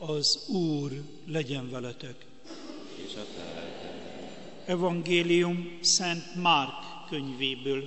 Az Úr legyen veletek. És a te. Evangélium Szent Márk könyvéből.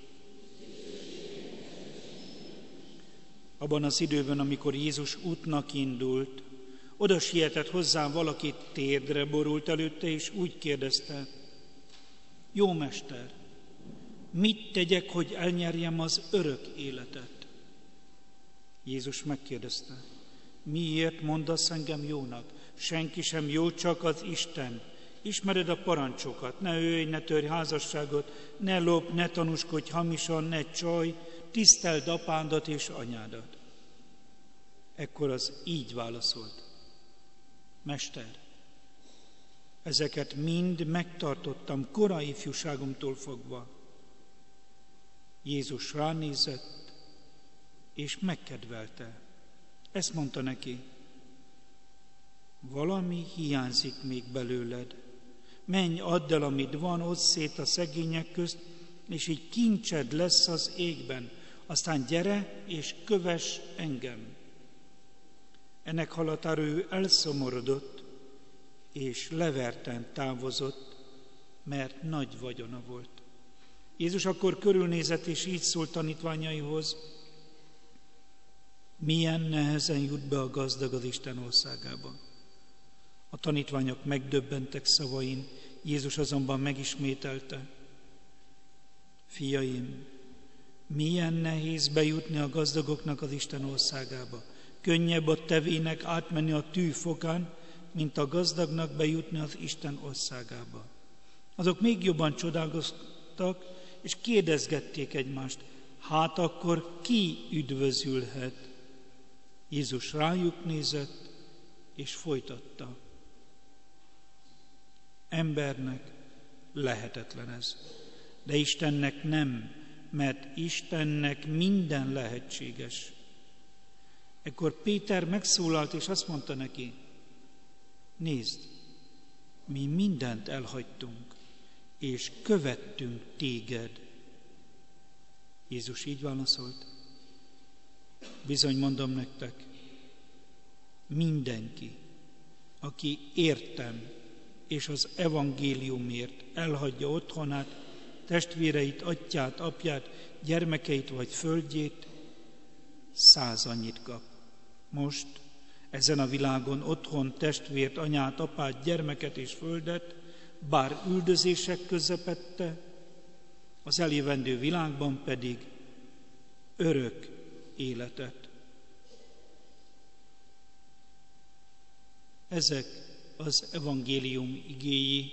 Abban az időben, amikor Jézus útnak indult, oda sietett hozzá valaki, térdre borult előtte, és úgy kérdezte: Jó mester, mit tegyek, hogy elnyerjem az örök életet? Jézus megkérdezte: Miért mondasz engem jónak? Senki sem jó, csak az Isten. Ismered a parancsokat: ne ölj, ne törj házasságot, ne lopj, ne tanúskodj hamisan, ne csalj, tiszteld apádat és anyádat. Ekkor az így válaszolt: Mester, ezeket mind megtartottam korai ifjúságomtól fogva. Jézus ránézett, és megkedvelte. Ezt mondta neki: valami hiányzik még belőled. Menj, add el, amit van, oszd szét a szegények közt, és így kincsed lesz az égben. Aztán gyere, és kövess engem. Ennek hallatára ő elszomorodott, és leverten távozott, mert nagy vagyona volt. Jézus akkor körülnézett, és így szólt tanítványaihoz: milyen nehezen jut be a gazdag az Isten országába. A tanítványok megdöbbentek szavain, Jézus azonban megismételte: Fiaim, milyen nehéz bejutni a gazdagoknak az Isten országába. Könnyebb a tevének átmenni a tű fokán, mint a gazdagnak bejutni az Isten országába. Azok még jobban csodálkoztak, és kérdezgették egymást: hát akkor ki üdvözülhet? Jézus rájuk nézett, és folytatta: embernek lehetetlen ez, de Istennek nem, mert Istennek minden lehetséges. Ekkor Péter megszólalt, és azt mondta neki: nézd, mi mindent elhagytunk, és követtünk téged. Jézus így válaszolt: bizony mondom nektek, mindenki, aki értem és az evangéliumért elhagyja otthonát, testvéreit, atyát, apját, gyermekeit vagy földjét, 100 annyit kap. Most ezen a világon otthon, testvért, anyát, apát, gyermeket és földet, bár üldözések közepette, az eljövendő világban pedig örök életet. Ezek az evangélium igéi.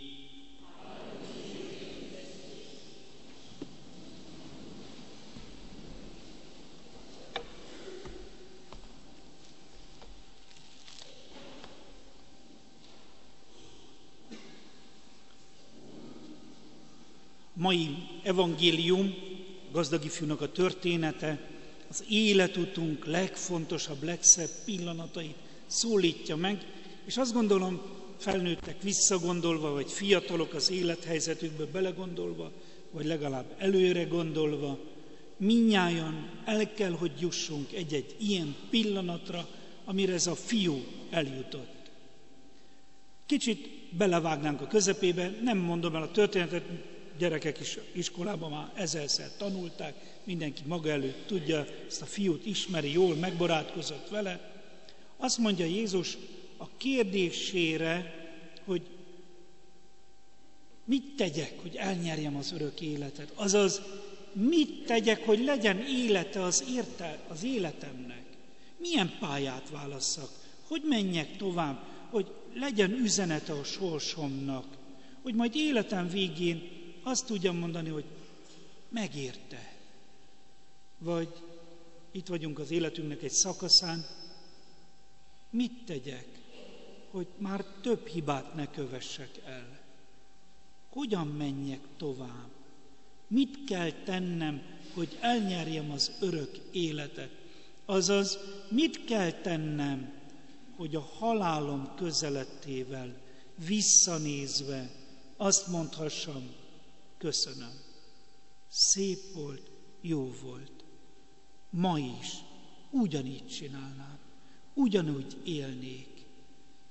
Mai evangélium, gazdag ifjúnak a története, az életutunk legfontosabb, legszebb pillanatait szólítja meg, és azt gondolom, felnőttek visszagondolva, vagy fiatalok az élethelyzetükbe belegondolva, vagy legalább előre gondolva, mindnyájan el kell, hogy jussunk egy-egy ilyen pillanatra, amire ez a fiú eljutott. Kicsit belevágnánk a közepébe, nem mondom el a történetet, gyerekek is iskolában már ezerszer tanulták, mindenki maga előtt tudja, ezt a fiút ismeri, jól megbarátkozott vele. Azt mondja Jézus a kérdésére, hogy mit tegyek, hogy elnyerjem az örök életet. Azaz, mit tegyek, hogy legyen élete az életemnek. Milyen pályát válasszak, hogy menjek tovább, hogy legyen üzenete a sorsomnak, hogy majd életem végén azt tudjam mondani, hogy megérte. Vagy itt vagyunk az életünknek egy szakaszán, mit tegyek, hogy már több hibát ne kövessek el? Hogyan menjek tovább? Mit kell tennem, hogy elnyerjem az örök életet? Azaz, mit kell tennem, hogy a halálom közelettével visszanézve azt mondhassam: köszönöm, szép volt, jó volt. Ma is ugyanígy csinálnám, ugyanúgy élnék.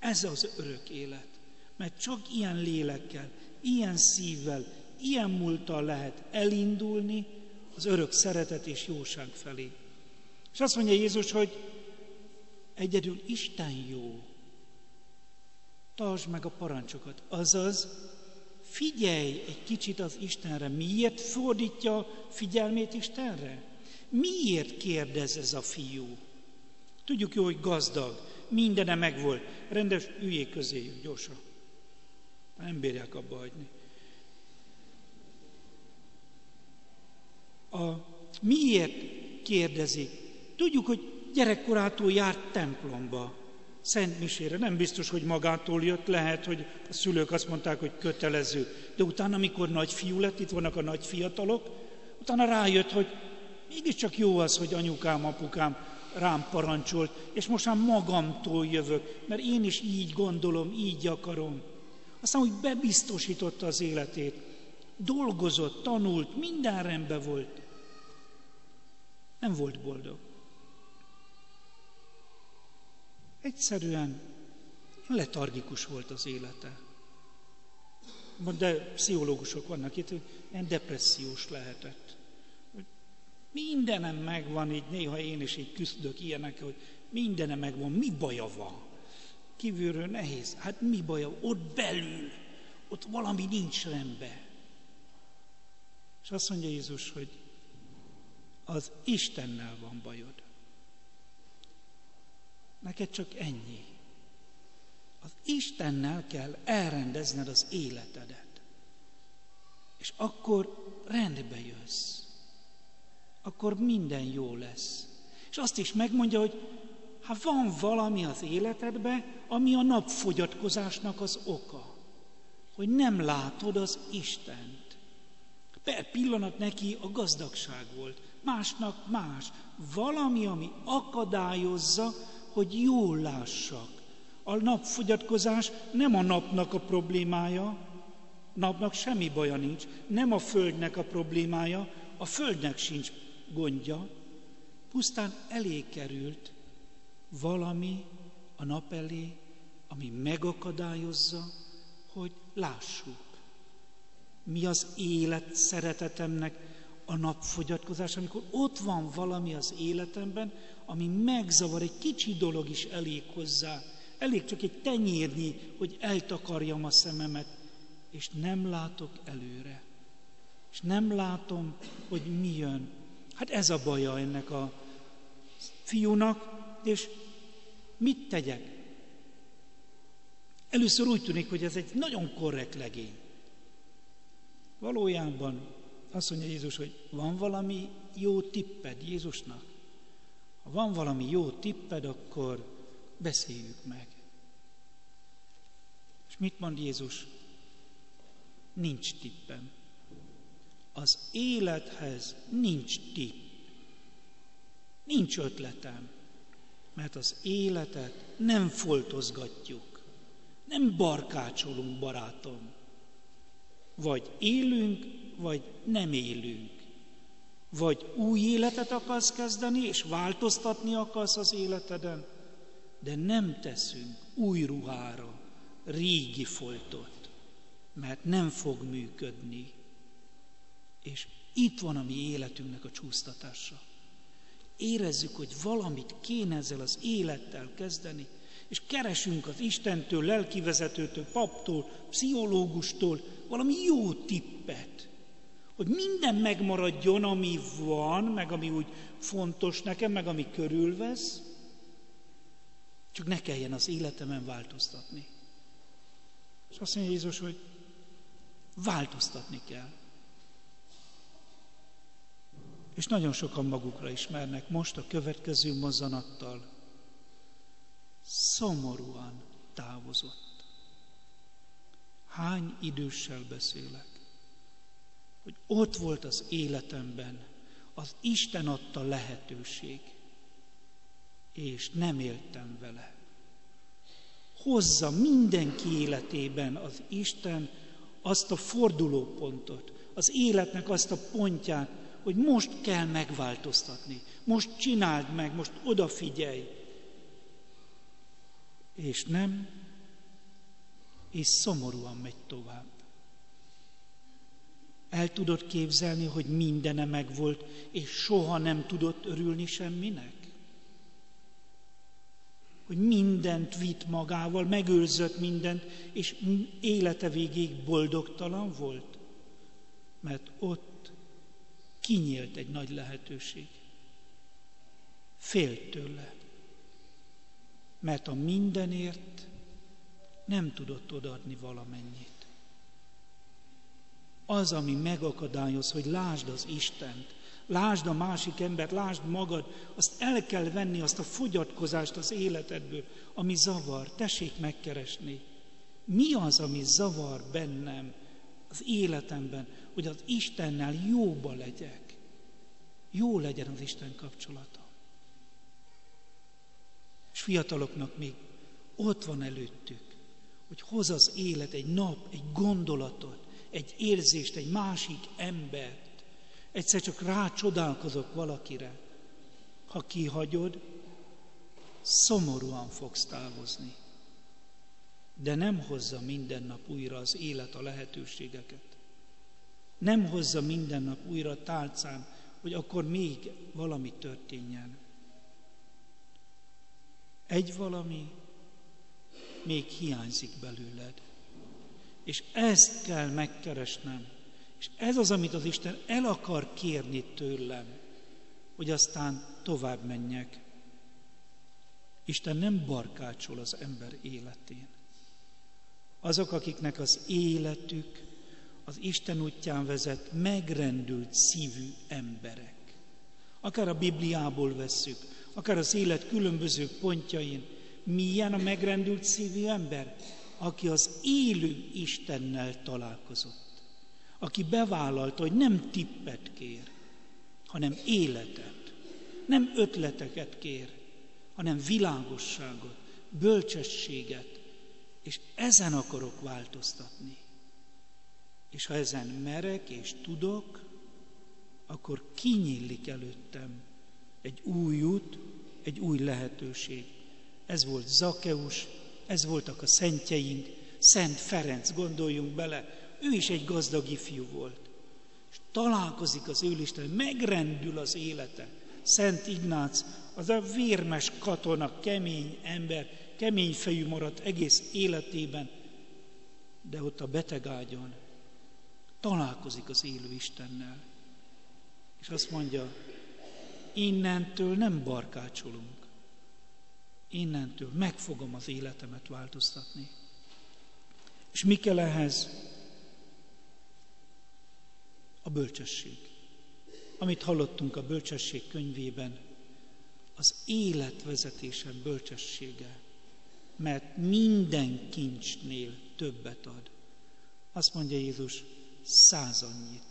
Ez az örök élet. Mert csak ilyen lélekkel, ilyen szívvel, ilyen múlttal lehet elindulni az örök szeretet és jóság felé. És azt mondja Jézus, hogy egyedül Isten jó. Tartsd meg a parancsokat. Azaz, figyelj egy kicsit az Istenre. Miért fordítja figyelmét Istenre? Miért kérdez ez a fiú? Tudjuk jó, hogy gazdag, mindene megvolt. Rendes, üljék közéjük gyorsan. Nem bírják abba hagyni. Miért kérdezik? Tudjuk, hogy gyerekkorától járt templomba, Szent Misére. Nem biztos, hogy magától jött, lehet, hogy a szülők azt mondták, hogy kötelező. De utána, amikor nagyfiú lett, itt vannak a nagy fiatalok, utána rájött, hogy mégiscsak jó az, hogy anyukám, apukám rám parancsolt, és most már magamtól jövök, mert én is így gondolom, így akarom. Aztán úgy bebiztosította az életét, dolgozott, tanult, minden rendben volt. Nem volt boldog. Egyszerűen letargikus volt az élete. De pszichológusok vannak itt, hogy ilyen depressziós lehetett. Mindenem megvan, így néha én is így küzdök ilyenekkel, hogy mindenem megvan, mi baja van? Kívülről nehéz. Hát mi baja? Ott belül, ott valami nincs rendben. És azt mondja Jézus, hogy az Istennel van bajod. Neked csak ennyi. Az Istennel kell elrendezned az életedet. És akkor rendbe jössz. Akkor minden jó lesz. És azt is megmondja, hogy hát van valami az életedben, ami a napfogyatkozásnak az oka. Hogy nem látod az Istent. Per pillanat neki a gazdagság volt. Másnak más. Valami, ami akadályozza, hogy jól lássak. A napfogyatkozás nem a napnak a problémája, napnak semmi baja nincs, nem a földnek a problémája, a földnek sincs gondja, pusztán elé került valami a nap elé, ami megakadályozza, hogy lássuk. Mi az élet szeretetemnek a napfogyatkozás, amikor ott van valami az életemben, ami megzavar, egy kicsi dolog is elég hozzá, elég csak egy tenyérnyi, hogy eltakarjam a szememet, és nem látok előre. És nem látom, hogy mi jön. Hát ez a baja ennek a fiúnak, és mit tegyek? Először úgy tűnik, hogy ez egy nagyon korrekt legény. Valójában azt mondja Jézus, hogy van valami jó tipped Jézusnak. Ha van valami jó tipped, akkor beszéljük meg. És mit mond Jézus? Nincs tippem. Az élethez nincs tipp. Nincs ötletem. Mert az életet nem foltozgatjuk. Nem barkácsolunk, barátom. Vagy élünk, vagy nem élünk. Vagy új életet akarsz kezdeni, és változtatni akarsz az életeden, de nem teszünk új ruhára régi foltot, mert nem fog működni. És itt van a mi életünknek a csúsztatása. Érezzük, hogy valamit kéne ezzel az élettel kezdeni, és keresünk az Istentől, lelkivezetőtől, paptól, pszichológustól valami jó tippet, hogy minden megmaradjon, ami van, meg ami úgy fontos nekem, meg ami körülvesz, csak ne kelljen az életemen változtatni. És azt mondja Jézus, hogy változtatni kell. És nagyon sokan magukra ismernek most a következő mozzanattal. Szomorúan távozott. Hány időssel beszélek? Hogy ott volt az életemben az Isten adta lehetőség, és nem éltem vele. Hozza mindenki életében az Isten azt a fordulópontot, az életnek azt a pontját, hogy most kell megváltoztatni, most csináld meg, most odafigyelj. És nem, és szomorúan megy tovább. El tudod képzelni, hogy mindene megvolt, és soha nem tudott örülni semminek? Hogy mindent vitt magával, megőrzött mindent, és élete végéig boldogtalan volt? Mert ott kinyílt egy nagy lehetőség. Félt tőle. Mert a mindenért nem tudott odaadni valamennyit. Az, ami megakadályoz, hogy lásd az Istent, lásd a másik embert, lásd magad, azt el kell venni, azt a fogyatkozást az életedből, ami zavar. Tessék megkeresni. Mi az, ami zavar bennem, az életemben, hogy az Istennel jóba legyek. Jó legyen az Isten kapcsolata. És fiataloknak még ott van előttük, hogy hoz az élet egy nap, egy gondolatot, egy érzést, egy másik embert. Egyszer csak rácsodálkozok valakire. Ha kihagyod, szomorúan fogsz távozni. De nem hozza minden nap újra az élet a lehetőségeket. Nem hozza minden nap újra a tálcán, hogy akkor még valami történjen. Egy valami még hiányzik belőled. És ezt kell megkeresnem. És ez az, amit az Isten el akar kérni tőlem, hogy aztán tovább menjek. Isten nem barkácsol az ember életén. Azok, akiknek az életük az Isten útján vezet, megrendült szívű emberek. Akár a Bibliából vesszük, akár az élet különböző pontjain. Milyen a megrendült szívű ember? Aki az élő Istennel találkozott. Aki bevállalta, hogy nem tippet kér, hanem életet. Nem ötleteket kér, hanem világosságot, bölcsességet. És ezen akarok változtatni. És ha ezen merek és tudok, akkor kinyílik előttem egy új út, egy új lehetőség. Ez volt Zakkeus, ez voltak a szentjeink, Szent Ferenc, gondoljunk bele, ő is egy gazdag ifjú volt. És találkozik az Úristen, megrendül az élete. Szent Ignác, az a vérmes katona, kemény ember, kemény fejű maradt egész életében, de ott a betegágyon találkozik az élő Istennel. És azt mondja, innentől nem barkácsolunk. Innentől meg fogom az életemet változtatni. És mi kell ehhez? A bölcsesség. Amit hallottunk a bölcsesség könyvében, az életvezetésen bölcsessége. Mert minden kincsnél többet ad. Azt mondja Jézus, 100 annyit.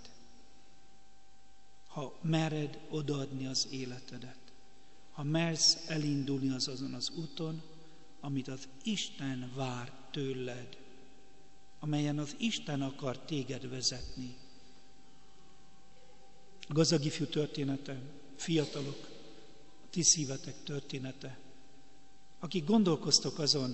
Ha mered odaadni az életedet, ha mersz elindulni azon az úton, amit az Isten vár tőled, amelyen az Isten akar téged vezetni. A gazdag ifjú története, fiatalok, a ti szívetek története, akik gondolkoztok azon,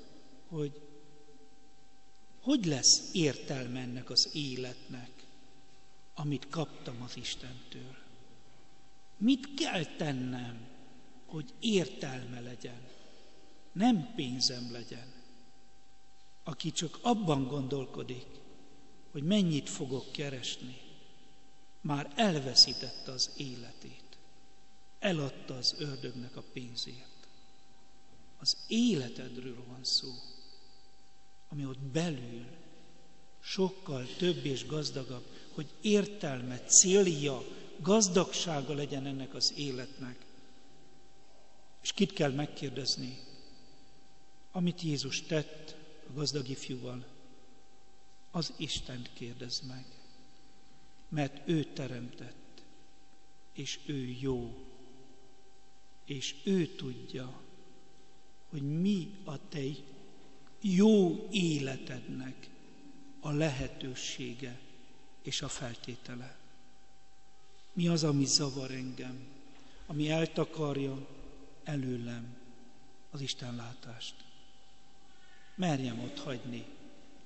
hogy lesz értelme ennek az életnek, amit kaptam az Istentől. Mit kell tennem, hogy értelme legyen, nem pénzem legyen. Aki csak abban gondolkodik, hogy mennyit fogok keresni, már elveszítette az életét. Eladta az ördögnek a pénzért. Az életedről van szó, ami ott belül sokkal több és gazdagabb, hogy értelme, célja, gazdagsága legyen ennek az életnek. És kit kell megkérdezni? Amit Jézus tett a gazdag ifjúval, az Istent kérdezd meg. Mert ő teremtett, és ő jó, és ő tudja, hogy mi a te jó életednek a lehetősége és a feltétele. Mi az, ami zavar engem, ami eltakarja előlem az Isten látást. Merjem ott hagyni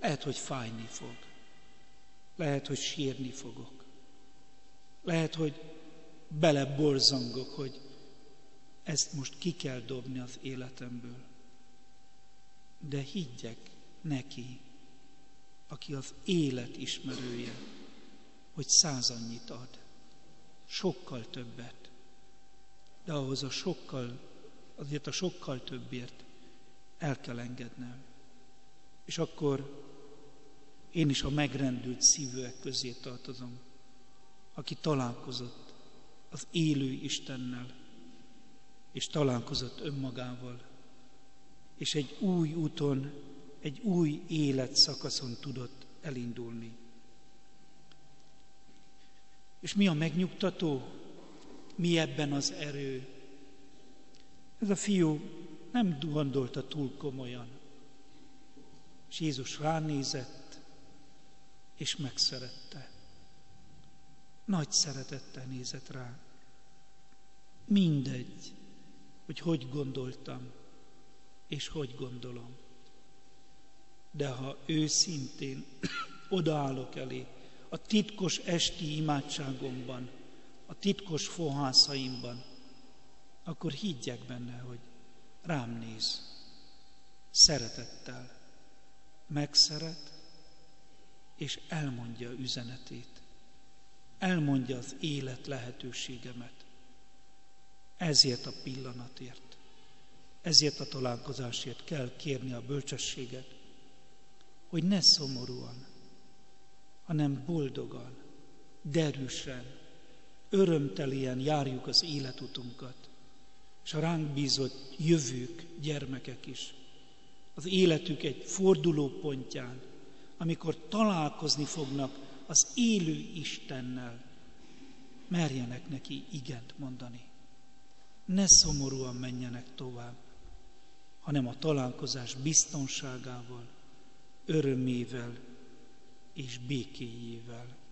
Lehet, hogy fájni fog. Lehet, hogy sírni fogok. Lehet, hogy beleborzongok, hogy ezt most ki kell dobni az életemből. De higgyek neki, aki az élet ismerője, hogy 100 annyit ad. Sokkal többet. De ahhoz azért a sokkal többért el kell engednem. És akkor én is a megrendült szívűek közé tartozom, aki találkozott az élő Istennel, és találkozott önmagával, és egy új úton, egy új életszakaszon tudott elindulni. És mi a megnyugtató? Mi ebben az erő? Ez a fiú nem gondolta túl komolyan. És Jézus ránézett, és megszerette. Nagy szeretettel nézett rá. Mindegy, hogy gondoltam, és hogy gondolom. De ha őszintén odaállok elé, a titkos esti imádságomban, a titkos fohászaimban, akkor higgyek benne, hogy rám néz, szeretettel, megszeret, és elmondja üzenetét. Elmondja az élet lehetőségemet. Ezért a pillanatért, ezért a találkozásért kell kérni a bölcsességet, hogy ne szomorúan, hanem boldogan, derűsen, örömtelien járjuk az életutunkat, és a ránk bízott jövők, gyermekek is az életük egy fordulópontján, amikor találkozni fognak az élő Istennel, merjenek neki igent mondani. Ne szomorúan menjenek tovább, hanem a találkozás biztonságával, örömével és békéjével.